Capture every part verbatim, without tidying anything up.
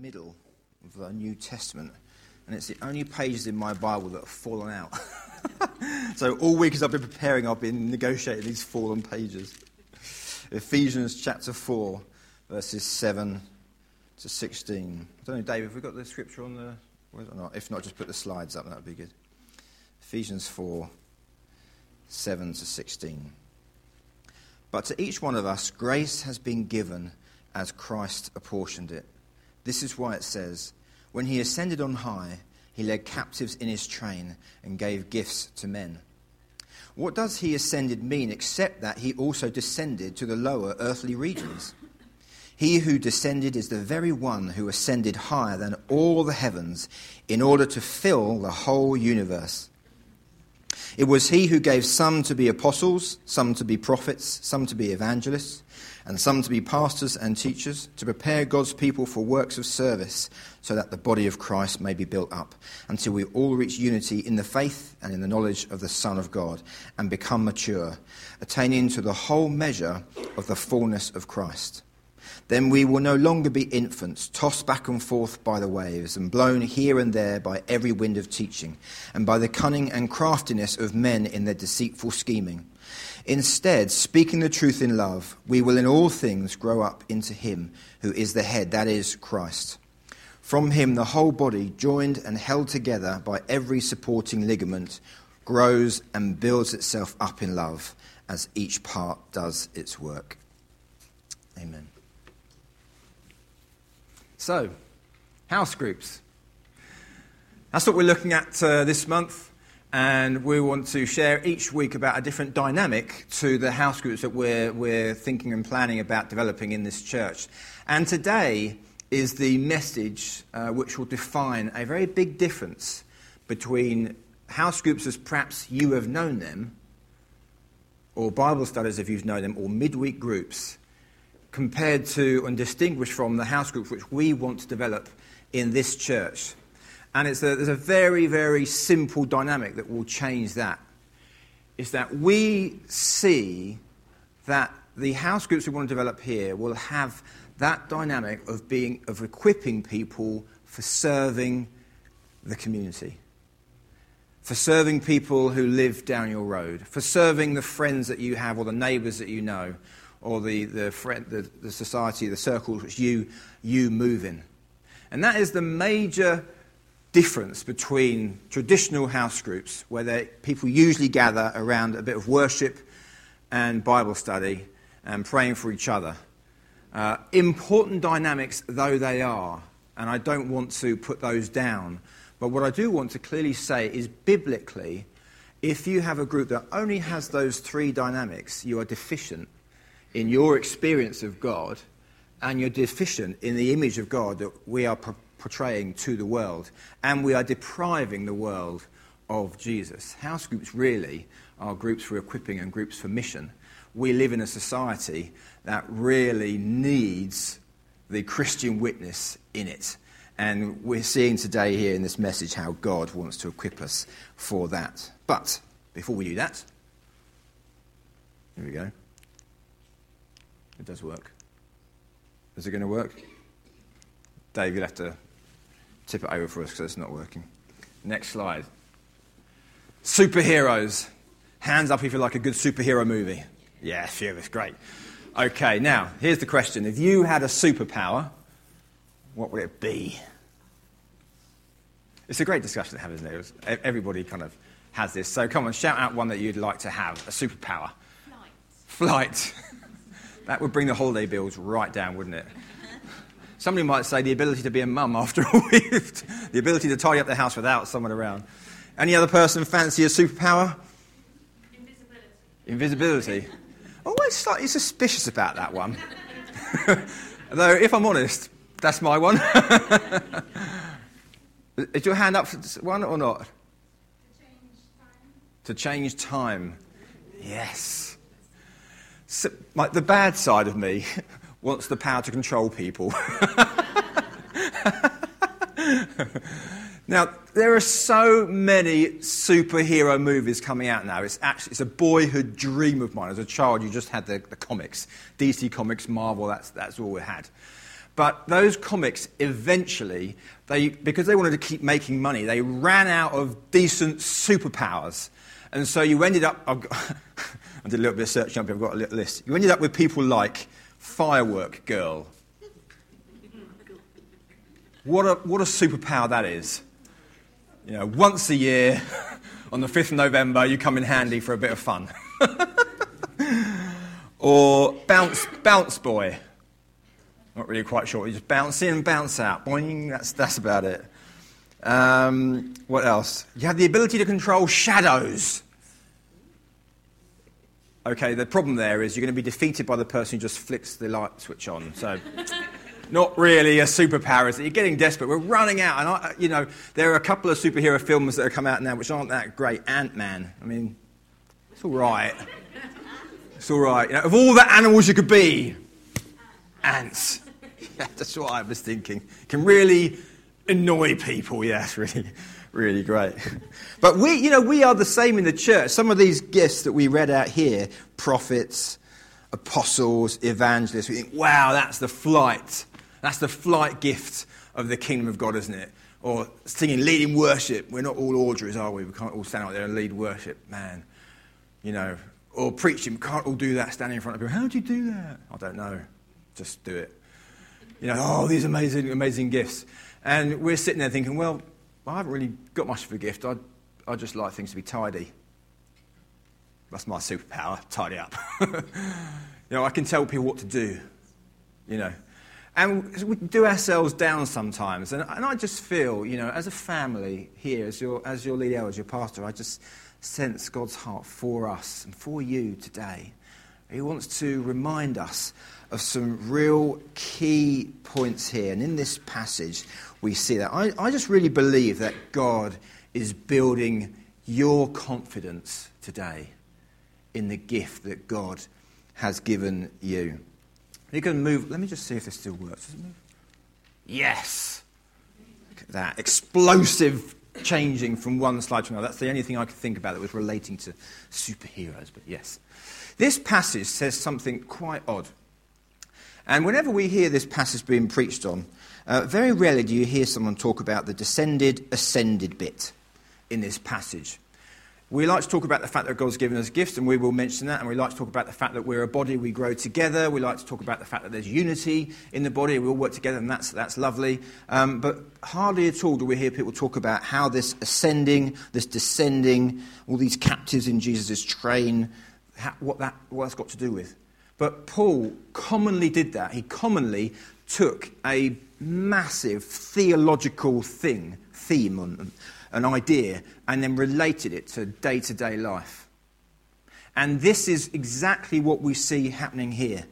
middle of the New Testament, and it's the only pages in my Bible that have fallen out. So all week as I've been preparing, I've been negotiating these fallen pages. Ephesians chapter four, verses seven to sixteen. I don't know, Dave, have we got the scripture on the... Or not? If not, just put the slides up, that would be good. Ephesians four, seven to sixteen. But to each one of us, grace has been given as Christ apportioned it. This is why it says, when he ascended on high, he led captives in his train and gave gifts to men. What does he ascended mean except that he also descended to the lower earthly regions? He who descended is the very one who ascended higher than all the heavens in order to fill the whole universe. It was he who gave some to be apostles, some to be prophets, some to be evangelists, and some to be pastors and teachers, to prepare God's people for works of service, so that the body of Christ may be built up, until we all reach unity in the faith and in the knowledge of the Son of God, and become mature, attaining to the whole measure of the fullness of Christ. Then we will no longer be infants, tossed back and forth by the waves, and blown here and there by every wind of teaching, and by the cunning and craftiness of men in their deceitful scheming. Instead, speaking the truth in love, we will in all things grow up into him who is the head, that is, Christ. From him the whole body, joined and held together by every supporting ligament, grows and builds itself up in love, as each part does its work. Amen. So, house groups. That's what we're looking at uh, this month. And we want to share each week about a different dynamic to the house groups that we're, we're thinking and planning about developing in this church. And today is the message uh, which will define a very big difference between house groups as perhaps you have known them, or Bible studies if you've known them, or midweek groups, compared to and distinguished from the house groups which we want to develop in this church. And it's a, there's a very, very simple dynamic that will change that. Is that we see that the house groups we want to develop here will have that dynamic of being of equipping people for serving the community, for serving people who live down your road, for serving the friends that you have or the neighbours that you know, or the the, friend, the the society, the circles which you you move in. And that is the major difference between traditional house groups, where they, people usually gather around a bit of worship and Bible study and praying for each other. Uh, important dynamics though they are, and I don't want to put those down, but what I do want to clearly say is biblically, if you have a group that only has those three dynamics, you are deficient in your experience of God, and you're deficient in the image of God that we are pro- portraying to the world, and we are depriving the world of Jesus. House groups really are groups for equipping and groups for mission. We live in a society that really needs the Christian witness in it, and we're seeing today here in this message how God wants to equip us for that. But before we do that, here we go. It does work. Is it going to work? Dave, you'll have to tip it over for us because it's not working. Next slide. Superheroes. Hands up if you like a good superhero movie. Yeah, phew, it's great. Okay, now, here's the question. If you had a superpower, what would it be? It's a great discussion to have, isn't it? Everybody kind of has this. So come on, shout out one that you'd like to have, a superpower. Flight. Flight. That would bring the holiday bills right down, wouldn't it? Somebody might say the ability to be a mum after a week, the ability to tidy up the house without someone around. Any other person fancy a superpower? Invisibility. Invisibility. Always slightly suspicious about that one. Though, if I'm honest, that's my one. Is your hand up for one or not? To change time. To change time. Yes. So, like, the bad side of me wants the power to control people. Now, there are so many superhero movies coming out now. It's actually it's a boyhood dream of mine. As a child, you just had the, the comics. D C Comics, Marvel, that's, that's all we had. But those comics eventually, they because they wanted to keep making money, they ran out of decent superpowers. And so you ended up, I've got, I did a little bit of searching up, I've got a little list. You ended up with people like Firework Girl. What a, what a superpower that is. You know, once a year, on the fifth of November, you come in handy for a bit of fun. Or Bounce, Bounce Boy. Not really quite sure. You just bounce in and bounce out. Boing, that's, that's about it. Um, what else? You have the ability to control shadows. Okay, the problem there is you're going to be defeated by the person who just flicks the light switch on. So, not really a superpower, is it? You're getting desperate. We're running out. And, I, you know, there are a couple of superhero films that have come out now which aren't that great. Ant-Man. I mean, it's all right. It's all right. You know, of all the animals you could be, ants. Yeah, that's what I was thinking. Can really annoy people. Yeah, it's really, really great. But we, you know, we are the same in the church. Some of these gifts that we read out here, prophets, apostles, evangelists, we think, wow, that's the flight. That's the flight gift of the kingdom of God, isn't it? Or singing, leading worship. We're not all orderers, are we? We can't all stand out there and lead worship, man. You know, or preaching. We can't all do that standing in front of people. How do you do that? I don't know. Just do it. You know, oh, these amazing, amazing gifts. And we're sitting there thinking, well, I haven't really got much of a gift. I I just like things to be tidy. That's my superpower, tidy up. You know, I can tell people what to do, you know. And we do ourselves down sometimes. And, and I just feel, you know, as a family here, as your, as your lead elder, as your pastor, I just sense God's heart for us and for you today. He wants to remind us of some real key points here. And in this passage, we see that. I, I just really believe that God is building your confidence today in the gift that God has given you. You can move. Let me just see if this still works. Does it move? Yes. Look at that. Explosive changing from one slide to another. That's the only thing I could think about that was relating to superheroes, but yes. This passage says something quite odd. And whenever we hear this passage being preached on, uh, very rarely do you hear someone talk about the descended, ascended bit in this passage. We like to talk about the fact that God's given us gifts, and we will mention that, and we like to talk about the fact that we're a body, we grow together. We like to talk about the fact that there's unity in the body, we all work together, and that's, that's lovely. Um, but hardly at all do we hear people talk about how this ascending, this descending, all these captives in Jesus' train, how, what, that, what that's got to do with. But Paul commonly did that. He commonly took a massive theological thing, theme, on, an idea, and then related it to day-to-day life. And this is exactly what we see happening here.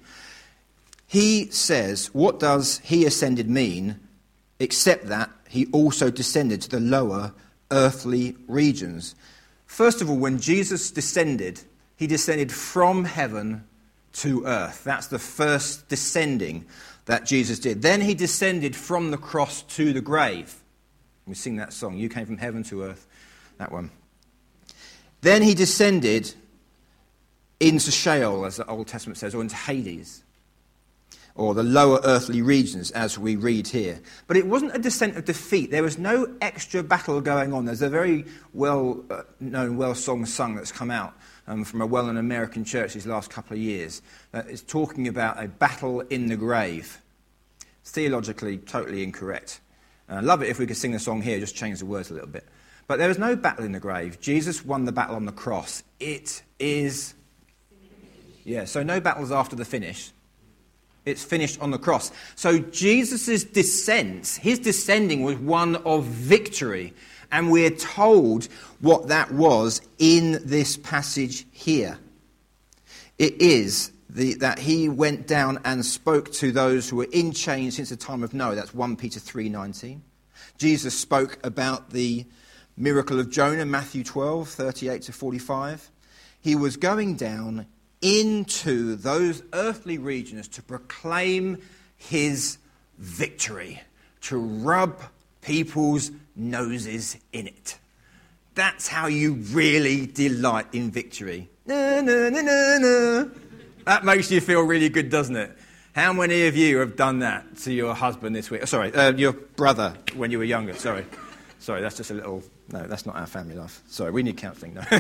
He says, what does he ascended mean, except that he also descended to the lower earthly regions? First of all, when Jesus descended, he descended from heaven to earth. That's the first descending that Jesus did. Then he descended from the cross to the grave. We sing that song, You Came from Heaven to Earth, that one. Then he descended into Sheol, as the Old Testament says, or into Hades, or the lower earthly regions, as we read here. But it wasn't a descent of defeat. There was no extra battle going on. There's a very well-known, well-song sung that's come out um, from a well-known American church these last couple of years that is talking about a battle in the grave. It's theologically totally incorrect. And I love it if we could sing the song here, just change the words a little bit. But there was no battle in the grave. Jesus won the battle on the cross. It is... Yeah, so no battles after the finish. It's finished on the cross. So Jesus' descent, his descending was one of victory. And we're told what that was in this passage here. It is the, that he went down and spoke to those who were in chains since the time of Noah. That's First Peter three nineteen. Jesus spoke about the miracle of Jonah, Matthew twelve, thirty-eight to forty-five. He was going down into those earthly regions to proclaim his victory, to rub people's noses in it. That's how you really delight in victory. Na, na, na, na, na. That makes you feel really good, doesn't it? How many of you have done that to your husband this week? Oh, sorry, uh, your brother when you were younger. Sorry. Sorry, that's just a little... No, that's not our family life. Sorry, we need counselling. No.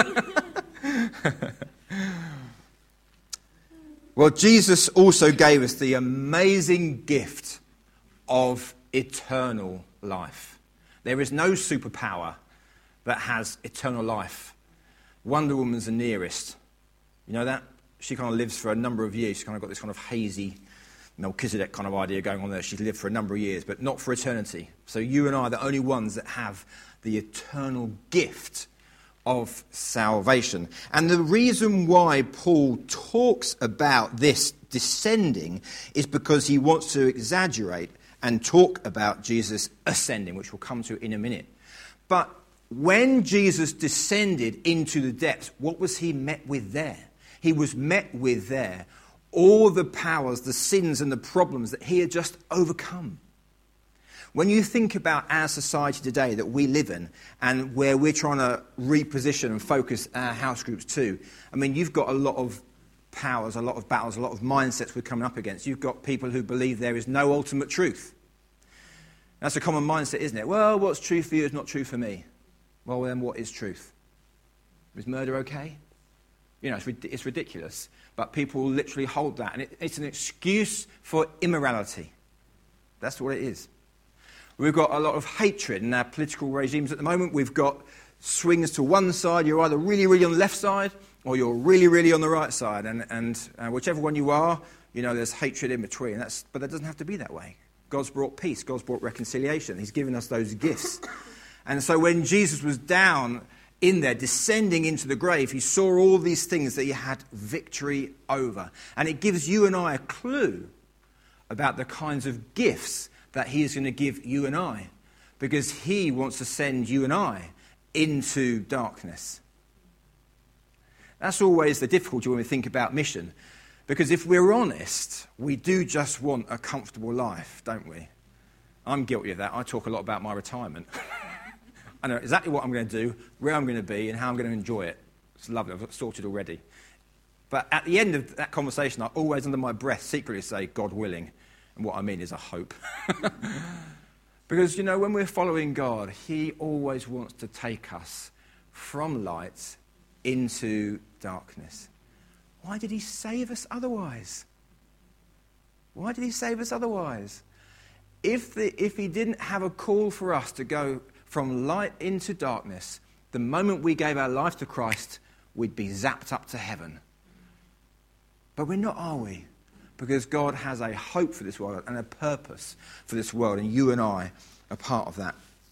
Well, Jesus also gave us the amazing gift of eternal life. There is no superpower that has eternal life. Wonder Woman's the nearest. You know that? She kind of lives for a number of years. She's kind of got this kind of hazy Melchizedek kind of idea going on there. She's lived for a number of years, but not for eternity. So you and I are the only ones that have the eternal gift of salvation. And the reason why Paul talks about this descending is because he wants to exaggerate and talk about Jesus ascending, which we'll come to in a minute. But when Jesus descended into the depths, what was he met with there? He was met with there all the powers, the sins and the problems that he had just overcome. When you think about our society today that we live in and where we're trying to reposition and focus our house groups too, I mean, you've got a lot of powers, a lot of battles, a lot of mindsets we're coming up against. You've got people who believe there is no ultimate truth. That's a common mindset, isn't it? Well, what's true for you is not true for me. Well, then what is truth? Is murder okay? You know, it's, it's ridiculous. But people literally hold that. And it, it's an excuse for immorality. That's what it is. We've got a lot of hatred in our political regimes at the moment. We've got swings to one side. You're either really, really on the left side or you're really, really on the right side. And, and uh, whichever one you are, you know, there's hatred in between. That's, but that doesn't have to be that way. God's brought peace. God's brought reconciliation. He's given us those gifts. And so when Jesus was down in there, descending into the grave, he saw all these things that he had victory over. And it gives you and I a clue about the kinds of gifts that he is going to give you and I, because he wants to send you and I into darkness. That's always the difficulty when we think about mission, because if we're honest, we do just want a comfortable life, don't we? I'm guilty of that. I talk a lot about my retirement. I know exactly what I'm going to do, where I'm going to be, and how I'm going to enjoy it. It's lovely. I've got it sorted already. But at the end of that conversation, I always, under my breath, secretly say, God willing. And what I mean is a hope. Because, you know, when we're following God, he always wants to take us from light into darkness. Why did he save us otherwise? Why did he save us otherwise? If, the, if he didn't have a call for us to go from light into darkness, the moment we gave our life to Christ, we'd be zapped up to heaven. But we're not, are we? Because God has a hope for this world and a purpose for this world, and you and I are part of that.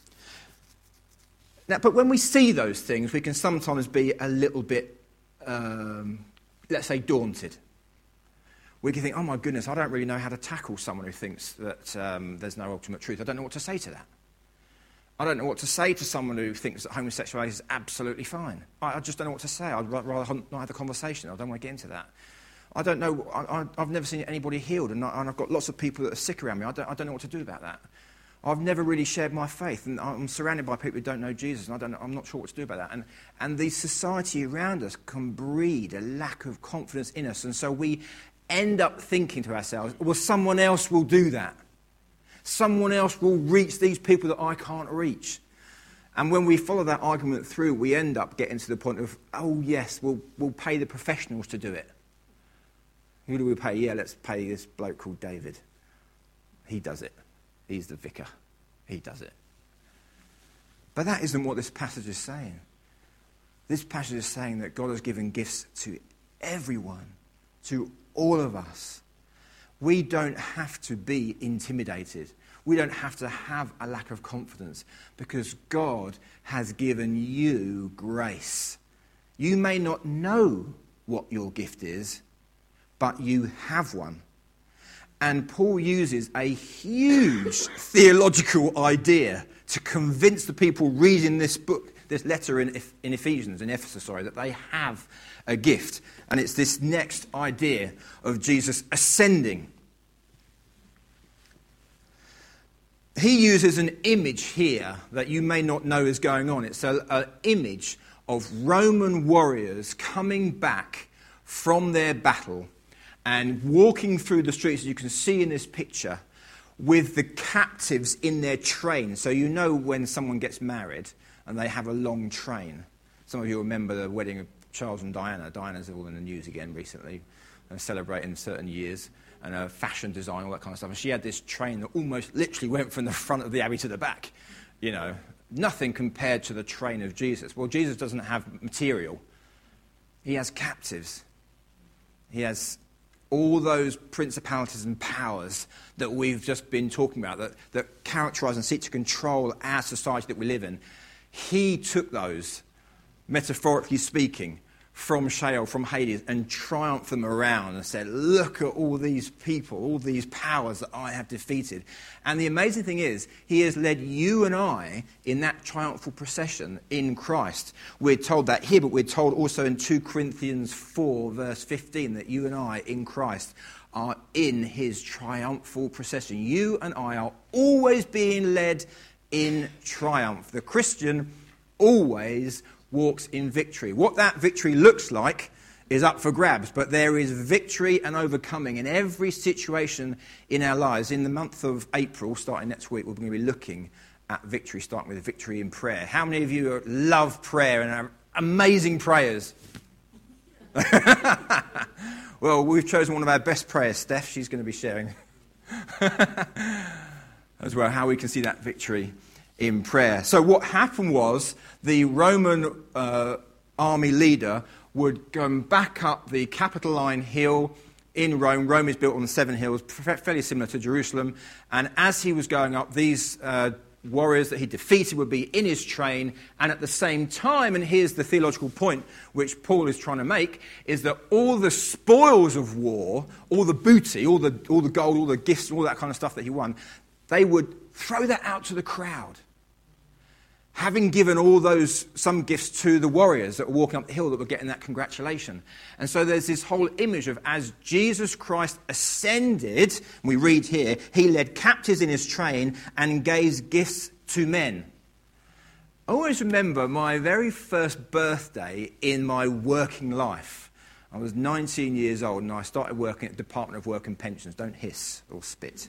Now, but when we see those things, we can sometimes be a little bit, um, let's say, daunted. We can think, oh my goodness, I don't really know how to tackle someone who thinks that um, there's no ultimate truth. I don't know what to say to that. I don't know what to say to someone who thinks that homosexuality is absolutely fine. I, I just don't know what to say. I'd rather not have the conversation. I don't want to get into that. I don't know. I, I, I've never seen anybody healed, and, I, and I've got lots of people that are sick around me. I don't, I don't know what to do about that. I've never really shared my faith, and I'm surrounded by people who don't know Jesus, and I don't know, I'm not sure what to do about that. And, and the society around us can breed a lack of confidence in us, and so we end up thinking to ourselves, well, someone else will do that. Someone else will reach these people that I can't reach. And when we follow that argument through, we end up getting to the point of, oh yes, we'll, we'll pay the professionals to do it. Who do we pay? Yeah, let's pay this bloke called David. He does it. He's the vicar. He does it. But that isn't what this passage is saying. This passage is saying that God has given gifts to everyone, to all of us. We don't have to be intimidated. We don't have to have a lack of confidence, because God has given you grace. You may not know what your gift is, but you have one. And Paul uses a huge theological idea to convince the people reading this book, this letter in, in Ephesians, in Ephesus, sorry, that they have a gift. And it's this next idea of Jesus ascending. He uses an image here that you may not know is going on. It's an image of Roman warriors coming back from their battle, and walking through the streets, as you can see in this picture, with the captives in their train. So you know when someone gets married and they have a long train. Some of you remember the wedding of Charles and Diana. Diana's all in the news again recently, uh, celebrating certain years, and uh, fashion design, all that kind of stuff. And she had this train that almost literally went from the front of the Abbey to the back. You know, nothing compared to the train of Jesus. Well, Jesus doesn't have material. He has captives. He has all those principalities and powers that we've just been talking about, that, that characterize and seek to control our society that we live in. He took those, metaphorically speaking, from Sheol, from Hades, and triumphed them around and said, look at all these people, all these powers that I have defeated. And the amazing thing is, he has led you and I in that triumphal procession in Christ. We're told that here, but we're told also in two Corinthians four, verse fifteen, that you and I in Christ are in his triumphal procession. You and I are always being led in triumph. The Christian always walks in victory. What that victory looks like is up for grabs, but there is victory and overcoming in every situation in our lives. In the month of April, starting next week, we're going to be looking at victory, starting with victory in prayer. How many of you love prayer and are amazing prayers? Well, we've chosen one of our best prayers, Steph. She's going to be sharing as well how we can see that victory in prayer. So what happened was the Roman uh, army leader would go back up the Capitoline Hill in Rome. Rome is built on seven hills, fairly similar to Jerusalem. And as he was going up, these uh, warriors that he defeated would be in his train. And at the same time, and here's the theological point which Paul is trying to make, is that all the spoils of war, all the booty, all the, all the gold, all the gifts, all that kind of stuff that he won, they would throw that out to the crowd, having given all those, some gifts to the warriors that were walking up the hill that were getting that congratulation. And so there's this whole image of as Jesus Christ ascended, we read here, he led captives in his train and gave gifts to men. I always remember my very first birthday in my working life. I was nineteen years old and I started working at the Department of Work and Pensions. Don't hiss or spit.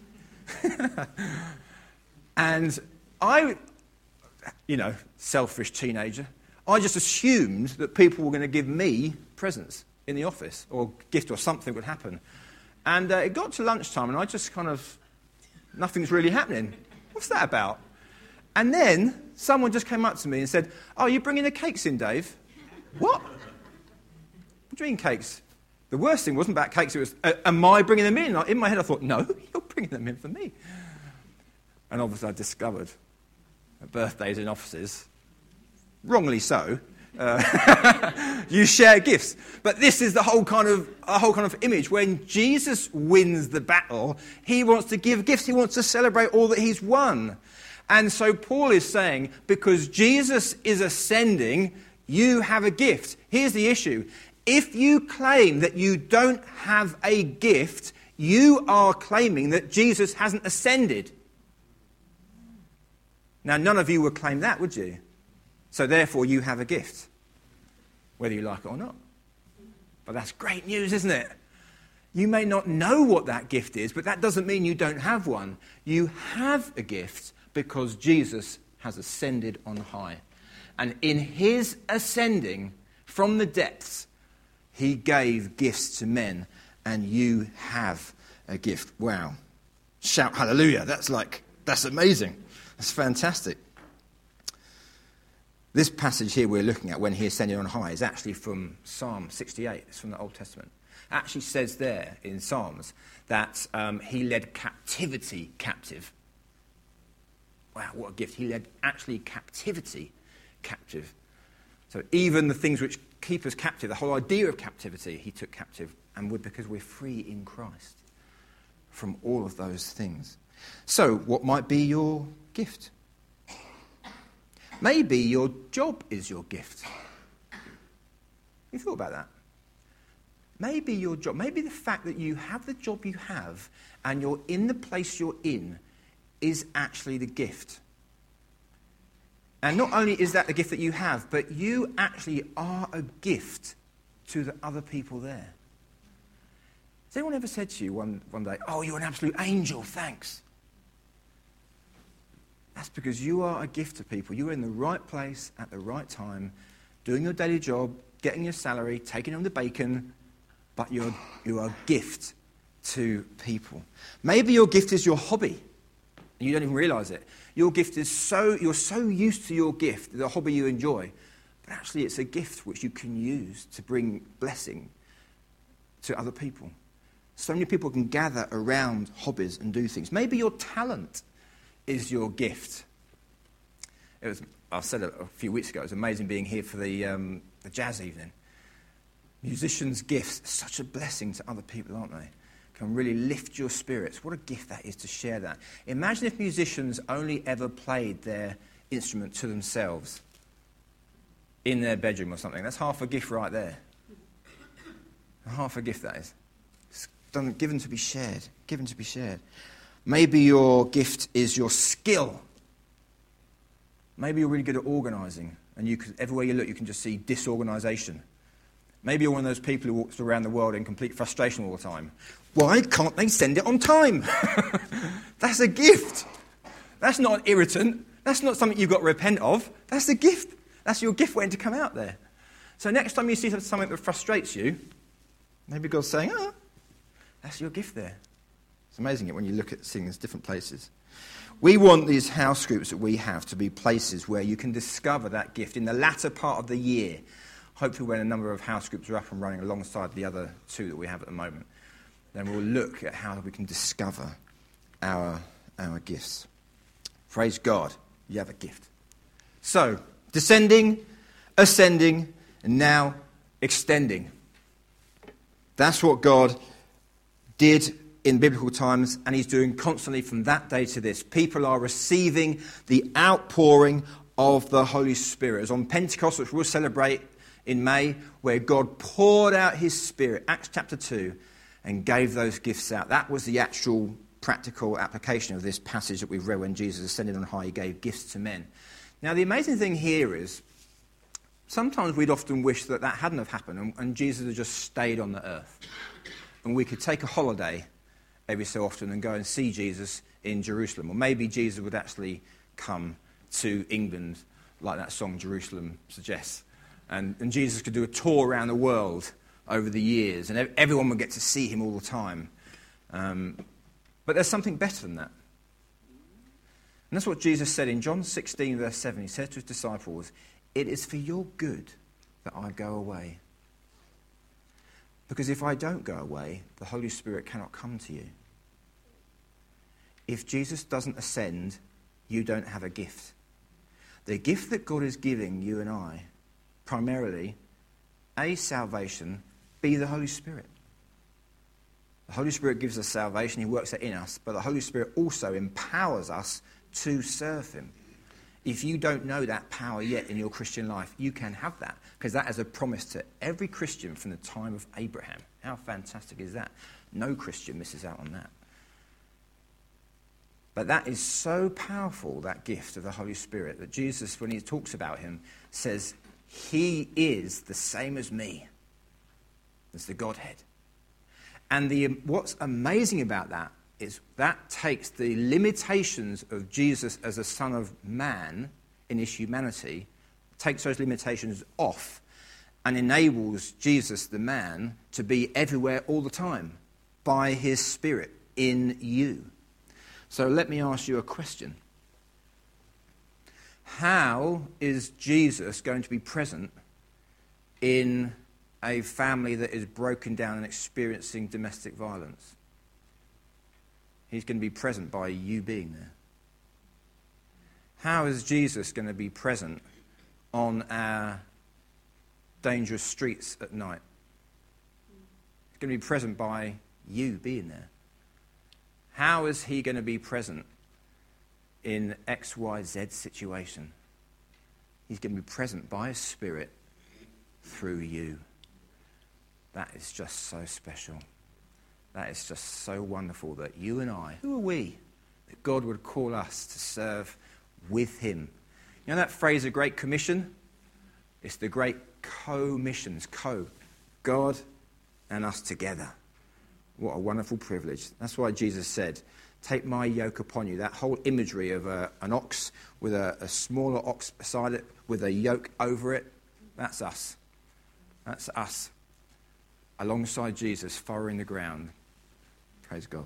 And I... you know, selfish teenager, I just assumed that people were going to give me presents in the office, or gift or something would happen. And uh, it got to lunchtime and I just kind of, nothing's really happening. What's that about? And then someone just came up to me and said, oh, are you bringing the cakes in, Dave? What? What do you mean cakes? The worst thing wasn't about cakes, it was, uh, am I bringing them in? In my head I thought, no, you're bringing them in for me. And obviously I discovered birthdays in offices, wrongly so, uh, you share gifts. But this is the whole kind of a whole kind of image. When Jesus wins the battle, he wants to give gifts. He wants to celebrate all that he's won. And so Paul is saying, because Jesus is ascending, you have a gift. Here's the issue. If you claim that you don't have a gift, you are claiming that Jesus hasn't ascended. Now, none of you would claim that, would you? So therefore, you have a gift, whether you like it or not. But that's great news, isn't it? You may not know what that gift is, but that doesn't mean you don't have one. You have a gift because Jesus has ascended on high. And in his ascending from the depths, he gave gifts to men, and you have a gift. Wow. Shout hallelujah. That's like, that's amazing. That's fantastic. This passage here we're looking at, when he ascended on high, is actually from Psalm sixty-eight. It's from the Old Testament. It actually says there in Psalms that um, he led captivity captive. Wow, what a gift. He led actually captivity captive. So even the things which keep us captive, the whole idea of captivity, he took captive, and we're, because we're free in Christ from all of those things. So what might be your gift? Maybe your job is your gift. You thought about that? Maybe your job, maybe the fact that you have the job you have and you're in the place you're in is actually the gift. And not only is that the gift that you have, but you actually are a gift to the other people there. Has anyone ever said to you one, one day, oh, you're an absolute angel, thanks? That's because you are a gift to people. You're in the right place at the right time, doing your daily job, getting your salary, taking home the bacon, but you're, you're a gift to people. Maybe your gift is your hobby, and you don't even realise it. Your gift is so, you're so used to your gift, the hobby you enjoy, but actually it's a gift which you can use to bring blessing to other people. So many people can gather around hobbies and do things. Maybe your talent is your gift. It was, I said it a few weeks ago, it was amazing being here for the, um, the jazz evening. Musicians' gifts are such a blessing to other people, aren't they? Can really lift your spirits. What a gift that is to share that. Imagine if musicians only ever played their instrument to themselves in their bedroom or something. That's half a gift right there. Half a gift, that is. It's done, given to be shared. Given to be shared. Maybe your gift is your skill. Maybe you're really good at organising, and you can, everywhere you look, you can just see disorganisation. Maybe you're one of those people who walks around the world in complete frustration all the time. Why can't they send it on time? That's a gift. That's not an irritant. That's not something you've got to repent of. That's a gift. That's your gift waiting to come out there. So next time you see something that frustrates you, maybe God's saying, oh, that's your gift there. It's amazing it when you look at things different places. We want these house groups that we have to be places where you can discover that gift in the latter part of the year. Hopefully when a number of house groups are up and running alongside the other two that we have at the moment, then we'll look at how we can discover our, our gifts. Praise God, you have a gift. So, descending, ascending, and now extending. That's what God did in biblical times, and he's doing constantly from that day to this. People are receiving the outpouring of the Holy Spirit. As on Pentecost, which we'll celebrate in May, where God poured out his Spirit, Acts chapter two, and gave those gifts out. That was the actual practical application of this passage that we've read when Jesus ascended on high, he gave gifts to men. Now, the amazing thing here is, sometimes we'd often wish that that hadn't have happened and, and Jesus had just stayed on the earth. And we could take a holiday every so often and go and see Jesus in Jerusalem. Or maybe Jesus would actually come to England, like that song Jerusalem suggests. And, and Jesus could do a tour around the world over the years, and everyone would get to see him all the time. Um, but there's something better than that. And that's what Jesus said in John sixteen, verse seven. He said to his disciples, "It is for your good that I go away. Because if I don't go away, the Holy Spirit cannot come to you." If Jesus doesn't ascend, you don't have a gift. The gift that God is giving you and I, primarily, A, salvation, B, the Holy Spirit. The Holy Spirit gives us salvation, he works that in us, but the Holy Spirit also empowers us to serve him. If you don't know that power yet in your Christian life, you can have that, because that is a promise to every Christian from the time of Abraham. How fantastic is that? No Christian misses out on that. But that is so powerful, that gift of the Holy Spirit, that Jesus, when he talks about him, says, he is the same as me, as the Godhead. And the, what's amazing about that is that takes the limitations of Jesus as a son of man in his humanity, takes those limitations off, and enables Jesus, the man, to be everywhere all the time by his Spirit in you. So let me ask you a question. How is Jesus going to be present in a family that is broken down and experiencing domestic violence? He's going to be present by you being there. How is Jesus going to be present on our dangerous streets at night? He's going to be present by you being there. How is he going to be present in X Y Z situation? He's going to be present by his Spirit through you. That is just so special. That is just so wonderful that you and I, who are we, that God would call us to serve with him. You know that phrase, a great commission? It's the great co-missions, co, God and us together. What a wonderful privilege. That's why Jesus said, take my yoke upon you. That whole imagery of a, an ox with a, a smaller ox beside it with a yoke over it, that's us. That's us. Alongside Jesus, furrowing the ground. Praise God.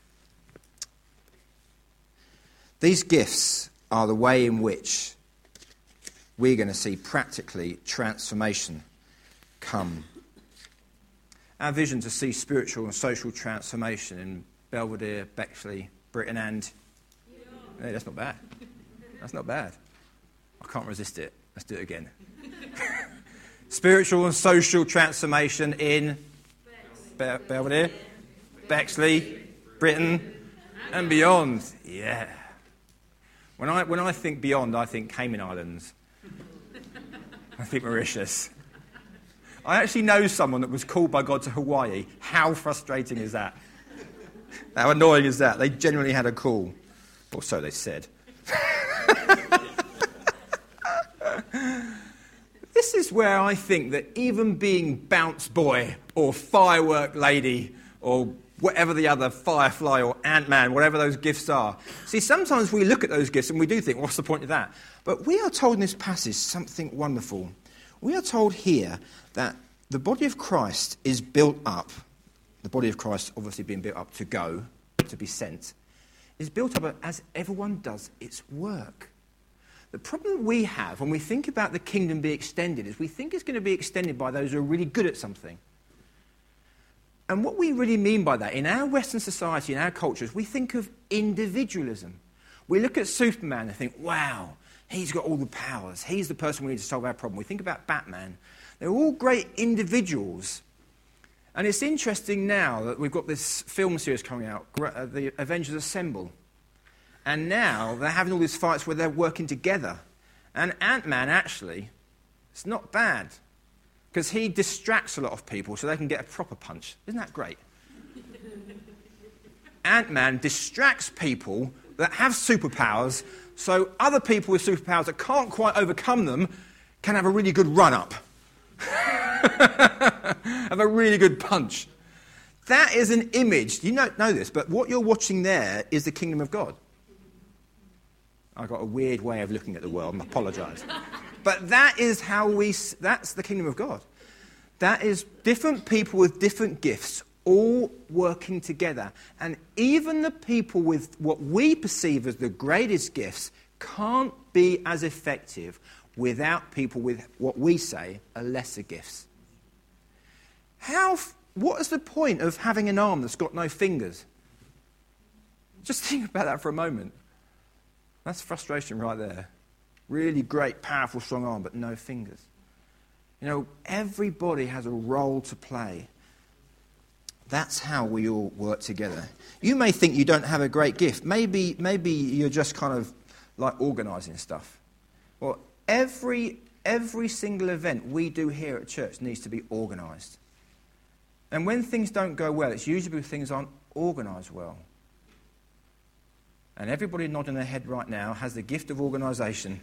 These gifts are the way in which we're going to see practically transformation come. Our vision to see spiritual and social transformation in Belvedere, Bexley, Britain and... Hey, that's not bad. That's not bad. I can't resist it. Let's do it again. Spiritual and social transformation in Be- Belvedere, Bexley, Britain and beyond. Yeah. When I, when I think beyond, I think Cayman Islands. I think Mauritius. I actually know someone that was called by God to Hawaii. How frustrating is that? How annoying is that? They genuinely had a call. Or so they said. This is where I think that even being bounce boy or firework lady or whatever the other firefly or Ant-Man, whatever those gifts are. See, sometimes we look at those gifts and we do think, what's the point of that? But we are told in this passage something wonderful. We are told here that the body of Christ is built up. The body of Christ obviously being built up to go, to be sent, is built up as everyone does its work. The problem we have when we think about the kingdom being extended is we think it's going to be extended by those who are really good at something. And what we really mean by that, in our Western society, in our cultures, we think of individualism. We look at Superman and think, wow, he's got all the powers. He's the person we need to solve our problem. We think about Batman. They're all great individuals. And it's interesting now that we've got this film series coming out, the Avengers Assemble. And now they're having all these fights where they're working together. And Ant-Man, actually, it's not bad. Because he distracts a lot of people so they can get a proper punch. Isn't that great? Ant-Man distracts people that have superpowers so other people with superpowers that can't quite overcome them can have a really good run-up. Have a really good punch. That is an image. You don't know this, but what you're watching there is the kingdom of God. I've got a weird way of looking at the world. I apologise. But that is how we... That's the kingdom of God. That is different people with different gifts all working together. And even the people with what we perceive as the greatest gifts can't be as effective without people with what we say are lesser gifts. How... What is the point of having an arm that's got no fingers? Just think about that for a moment. That's frustration right there. Really great, powerful, strong arm, but no fingers. You know, everybody has a role to play. That's how we all work together. You may think you don't have a great gift. Maybe, maybe you're just kind of like organising stuff. Well, every, every single event we do here at church needs to be organised. And when things don't go well, it's usually because things aren't organised well. And everybody nodding their head right now has the gift of organisation.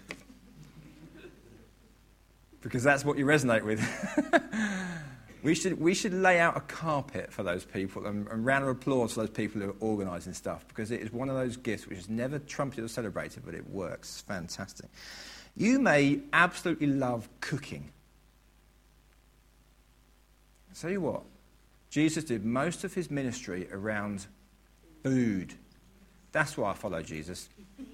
Because that's what you resonate with. we should we should lay out a carpet for those people and a round of applause for those people who are organising stuff. Because it is one of those gifts which is never trumpeted or celebrated, but it works. It's fantastic. You may absolutely love cooking. I'll tell you what. Jesus did most of his ministry around food. That's why I follow Jesus.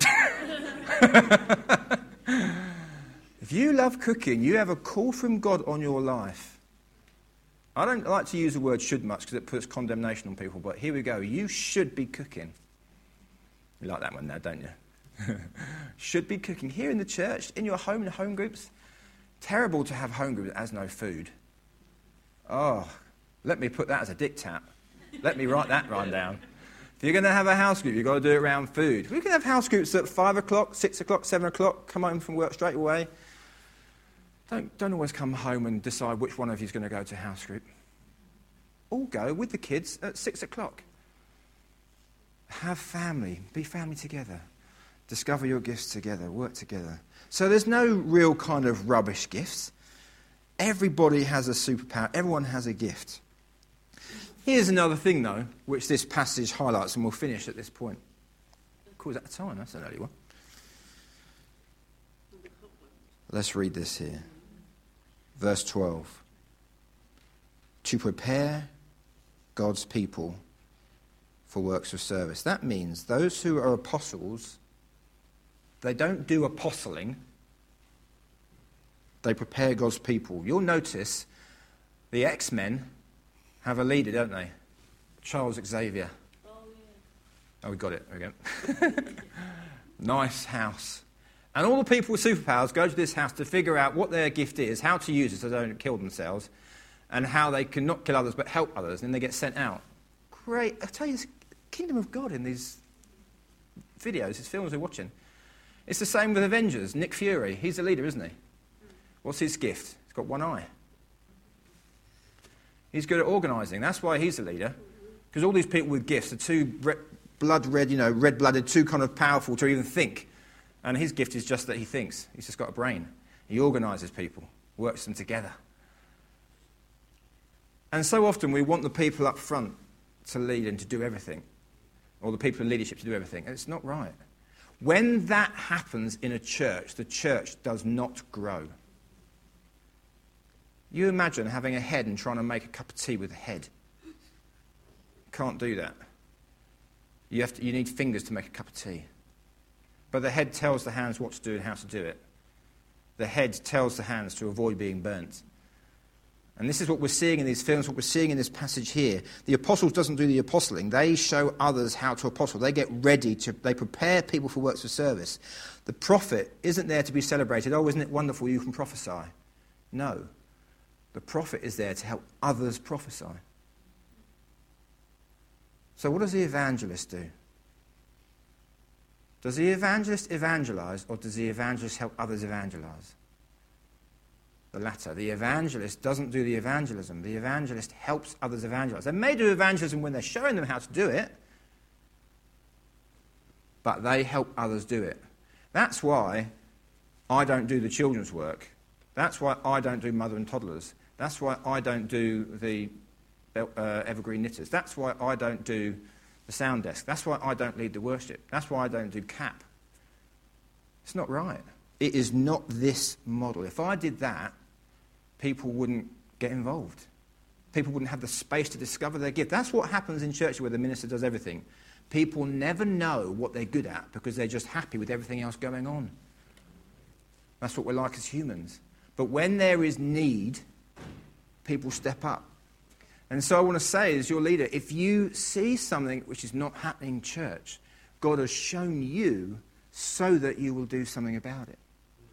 If you love cooking, you have a call from God on your life. I don't like to use the word should much because it puts condemnation on people, but here we go. You should be cooking. You like that one now, don't you? Should be cooking. Here in the church, in your home, in home groups. Terrible to have home groups that has no food. Oh, let me put that as a diktat. Let me write that rhyme down. If you're going to have a house group, you've got to do it around food. We can have house groups at five o'clock, six o'clock, seven o'clock, come home from work straight away. Don't, don't always come home and decide which one of you is going to go to house group. All go with the kids at six o'clock. Have family. Be family together. Discover your gifts together. Work together. So there's no real kind of rubbish gifts. Everybody has a superpower. Everyone has a gift. Here's another thing, though, which this passage highlights, and we'll finish at this point. Cool, is that the time? That's an early one. Let's read this here. Verse twelve. To prepare God's people for works of service. That means those who are apostles, they don't do apostling. They prepare God's people. You'll notice the X-Men have a leader, don't they? Charles Xavier. Oh, yeah. Oh, we got it. There we go. Nice house. And all the people with superpowers go to this house to figure out what their gift is, how to use it so they don't kill themselves, and how they can not kill others but help others, and then they get sent out. Great. I tell you, it's the kingdom of God in these videos, these films we're watching. It's the same with Avengers. Nick Fury, he's the leader, isn't he? What's his gift? He's got one eye. He's good at organising. That's why he's the leader. Because all these people with gifts are too red, blood red, you know, red-blooded, too kind of powerful to even think. And his gift is just that he thinks. He's just got a brain. He organises people, works them together. And so often we want the people up front to lead and to do everything, or the people in leadership to do everything. And it's not right. When that happens in a church, the church does not grow. You imagine having a head and trying to make a cup of tea with a head. Can't do that. You have to, you need fingers to make a cup of tea. But the head tells the hands what to do and how to do it. The head tells the hands to avoid being burnt. And this is what we're seeing in these films, what we're seeing in this passage here. The apostles doesn't do the apostling. They show others how to apostle. They get ready to, they prepare people for works of service. The prophet isn't there to be celebrated. Oh, isn't it wonderful you can prophesy? No. The prophet is there to help others prophesy. So what does the evangelist do? Does the evangelist evangelize, or does the evangelist help others evangelize? The latter. The evangelist doesn't do the evangelism. The evangelist helps others evangelize. They may do evangelism when they're showing them how to do it, but they help others do it. That's why I don't do the children's work. That's why I don't do mother and toddlers. That's why I don't do the uh, evergreen knitters. That's why I don't do the sound desk. That's why I don't lead the worship. That's why I don't do CAP. It's not right. It is not this model. If I did that, people wouldn't get involved. People wouldn't have the space to discover their gift. That's what happens in church where the minister does everything. People never know what they're good at because they're just happy with everything else going on. That's what we're like as humans. But when there is need, people step up. And so I want to say, as your leader, if you see something which is not happening in church, God has shown you so that you will do something about it.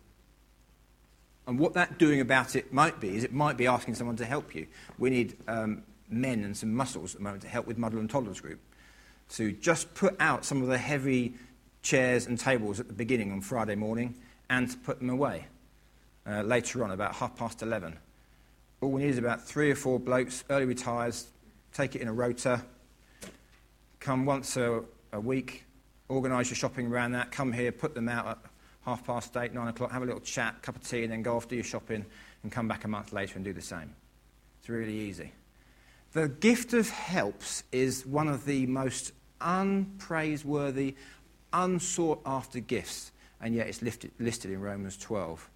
And what that doing about it might be, is it might be asking someone to help you. We need um, men and some muscles at the moment to help with Mother and Toddlers group. To just put out some of the heavy chairs and tables at the beginning on Friday morning and to put them away uh, later on, about half past eleven. All we need is about three or four blokes, early retires, take it in a rota, come once a, a week, organise your shopping around that, come here, put them out at half past eight, nine o'clock, have a little chat, cup of tea, and then go off, do your shopping, and come back a month later and do the same. It's really easy. The gift of helps is one of the most unpraiseworthy, unsought-after gifts, and yet it's lifted, listed in Romans twelve.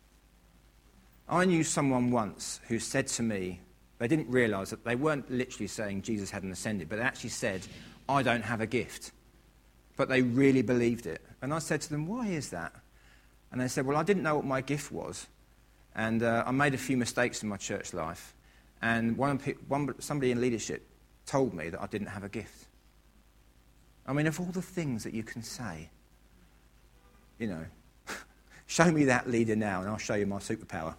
I knew someone once who said to me, they didn't realise that they weren't literally saying Jesus hadn't ascended, but they actually said, I don't have a gift. But they really believed it. And I said to them, why is that? And they said, well, I didn't know what my gift was. And uh, I made a few mistakes in my church life. And one, one, somebody in leadership told me that I didn't have a gift. I mean, of all the things that you can say, you know, show me that leader now and I'll show you my superpower.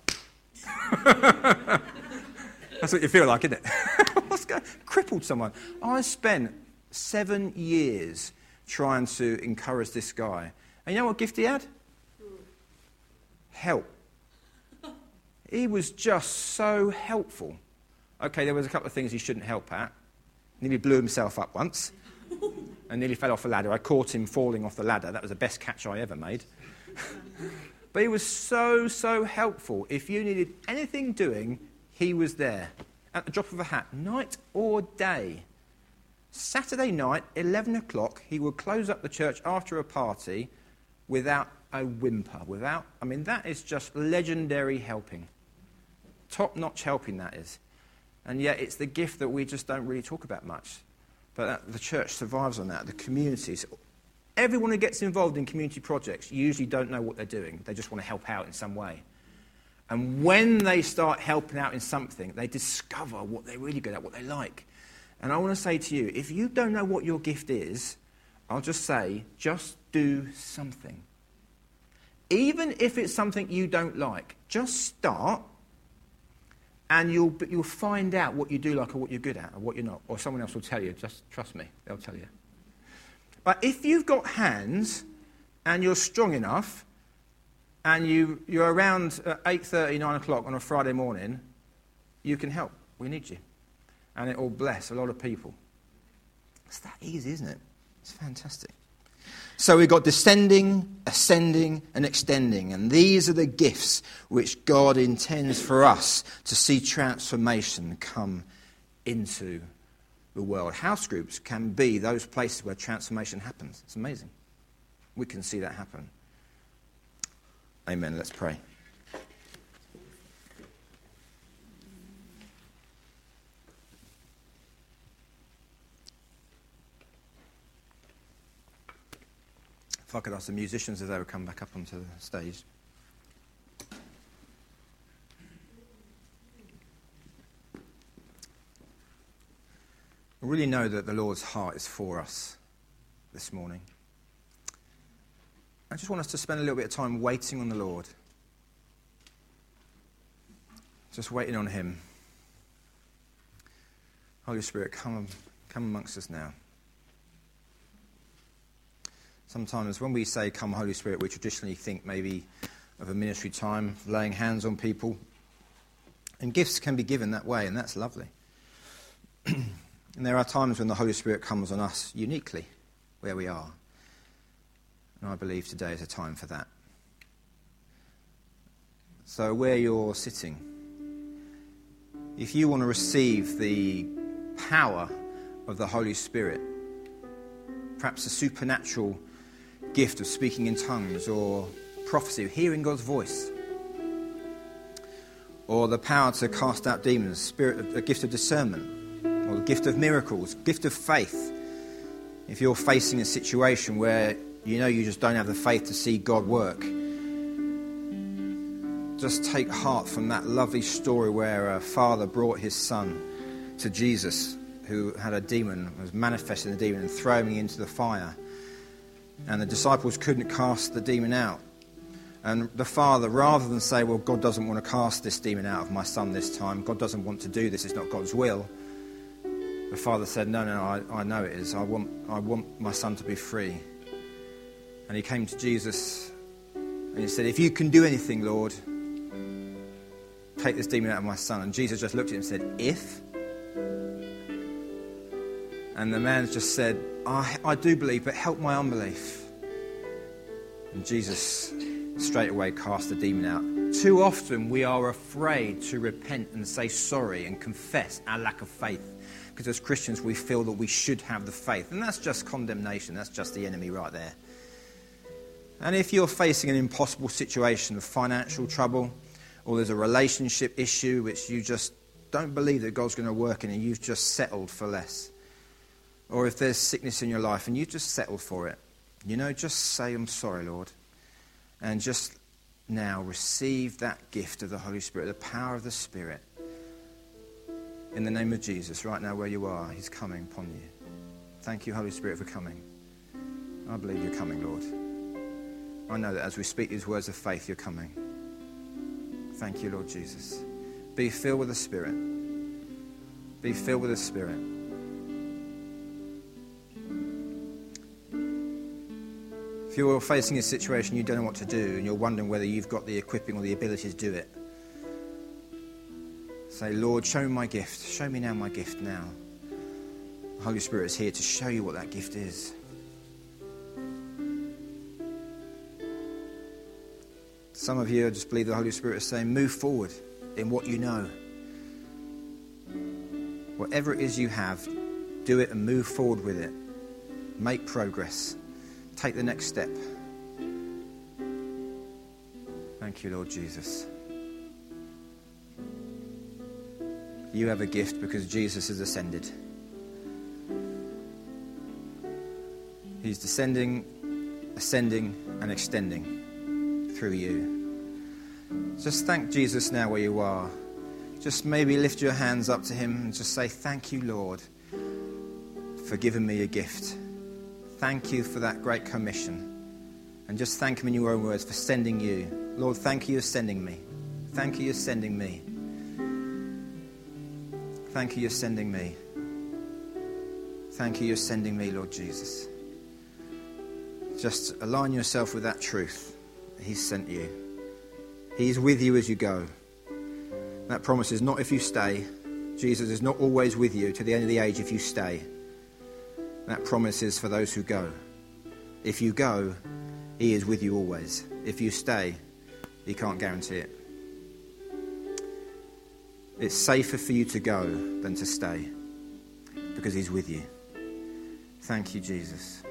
That's what you feel like, isn't it? What's going? Crippled someone. I spent seven years trying to encourage this guy. And you know what gift he had? Help. He was just so helpful. Okay, there was a couple of things he shouldn't help at. Nearly blew himself up once and nearly fell off a ladder. I caught him falling off the ladder. That was the best catch I ever made. But he was so, so helpful. If you needed anything doing, he was there. at the drop of a hat, night or day. Saturday night, eleven o'clock, he would close up the church after a party without a whimper. Without, I mean, that is just legendary helping. Top-notch helping, that is. And yet it's the gift that we just don't really talk about much. But that, the church survives on that, the communities. Everyone who gets involved in community projects usually don't know what they're doing. They just want to help out in some way. And when they start helping out in something, they discover what they're really good at, what they like. And I want to say to you, if you don't know what your gift is, I'll just say, just do something. Even if it's something you don't like, just start, and you'll you'll find out what you do like or what you're good at or what you're not. Or someone else will tell you, just trust me, they'll tell you. But if you've got hands and you're strong enough and you, you're around at eight thirty, nine o'clock on a Friday morning, you can help. We need you. And it will bless a lot of people. It's that easy, isn't it? It's fantastic. So we've got descending, ascending, and extending. And these are the gifts which God intends for us to see transformation come into the world. House groups can be those places where transformation happens. It's amazing. We can see that happen. Amen. Let's pray. If I could ask the musicians if they would come back up onto the stage. I really know that the Lord's heart is for us this morning. I just want us to spend a little bit of time waiting on the Lord. Just waiting on him. Holy Spirit, come, come amongst us now. Sometimes when we say, come Holy Spirit, we traditionally think maybe of a ministry time, laying hands on people. And gifts can be given that way, and that's lovely. And there are times when the Holy Spirit comes on us uniquely, where we are. And I believe today is a time for that. So where you're sitting, if you want to receive the power of the Holy Spirit, perhaps a supernatural gift of speaking in tongues or prophecy, hearing God's voice, or the power to cast out demons, spirit, a gift of discernment, or the gift of miracles, gift of faith. If you're facing a situation where you know you just don't have the faith to see God work, just take heart from that lovely story where a father brought his son to Jesus, who had a demon, was manifesting the demon and throwing him into the fire. And the disciples couldn't cast the demon out. And the father, rather than say, well, God doesn't want to cast this demon out of my son this time, God doesn't want to do this, it's not God's will, the father said, no, no, no, I, I know it is. I want, I want my son to be free. And he came to Jesus and he said, if you can do anything, Lord, take this demon out of my son. And Jesus just looked at him and said, if? And the man just said, I, I do believe, but help my unbelief. And Jesus straight away cast the demon out. Too often we are afraid to repent and say sorry and confess our lack of faith. Because as Christians we feel that we should have the faith. And that's just condemnation. That's just the enemy right there. And if you're facing an impossible situation of financial trouble, or there's a relationship issue which you just don't believe that God's going to work in and you've just settled for less, or if there's sickness in your life and you just settle for it, you know, just say, I'm sorry, Lord. And just now receive that gift of the Holy Spirit, the power of the Spirit. In the name of Jesus, right now where you are, he's coming upon you. Thank you, Holy Spirit, for coming. I believe you're coming, Lord. I know that as we speak these words of faith, you're coming. Thank you, Lord Jesus. Be filled with the Spirit. Be filled with the Spirit. If you're facing a situation you don't know what to do and you're wondering whether you've got the equipping or the ability to do it, say, Lord, show me my gift. Show me now my gift now. The Holy Spirit is here to show you what that gift is. Some of you just believe the Holy Spirit is saying, move forward in what you know. Whatever it is you have, do it and move forward with it. Make progress. Take the next step. Thank you, Lord Jesus. You have a gift because Jesus has ascended. He's descending, ascending, and extending through you. Just thank Jesus now where you are. Just maybe lift your hands up to him and just say, thank you, Lord, for giving me a gift. Thank you for that great commission. And just thank him in your own words for sending you. Lord, thank you for sending me. Thank you for sending me. Thank you for sending me. Thank you for sending me, Lord Jesus. Just align yourself with that truth. He's sent you. He's with you as you go. That promise is not if you stay. Jesus is not always with you to the end of the age if you stay. That promise is for those who go. If you go, he is with you always. If you stay, he can't guarantee it. It's safer for you to go than to stay because he's with you. Thank you, Jesus.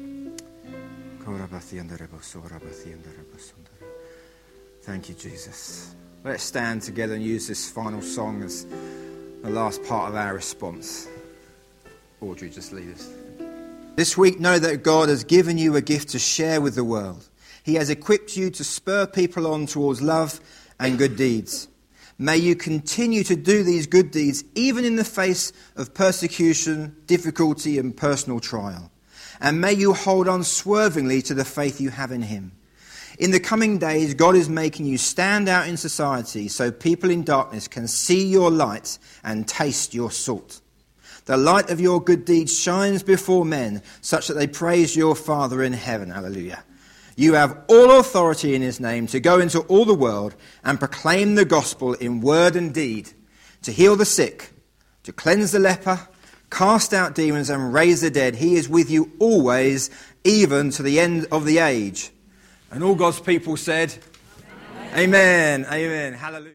Thank you, Jesus. Let's stand together and use this final song as the last part of our response. Audrey, just lead us. This week, know that God has given you a gift to share with the world. He has equipped you to spur people on towards love and good deeds. May you continue to do these good deeds even in the face of persecution, difficulty and personal trial. And may you hold unswervingly to the faith you have in him. In the coming days, God is making you stand out in society so people in darkness can see your light and taste your salt. The light of your good deeds shines before men such that they praise your Father in heaven. Hallelujah. You have all authority in his name to go into all the world and proclaim the gospel in word and deed, to heal the sick, to cleanse the leper, cast out demons and raise the dead. He is with you always, even to the end of the age. And all God's people said, Amen. Amen. Amen. Hallelujah.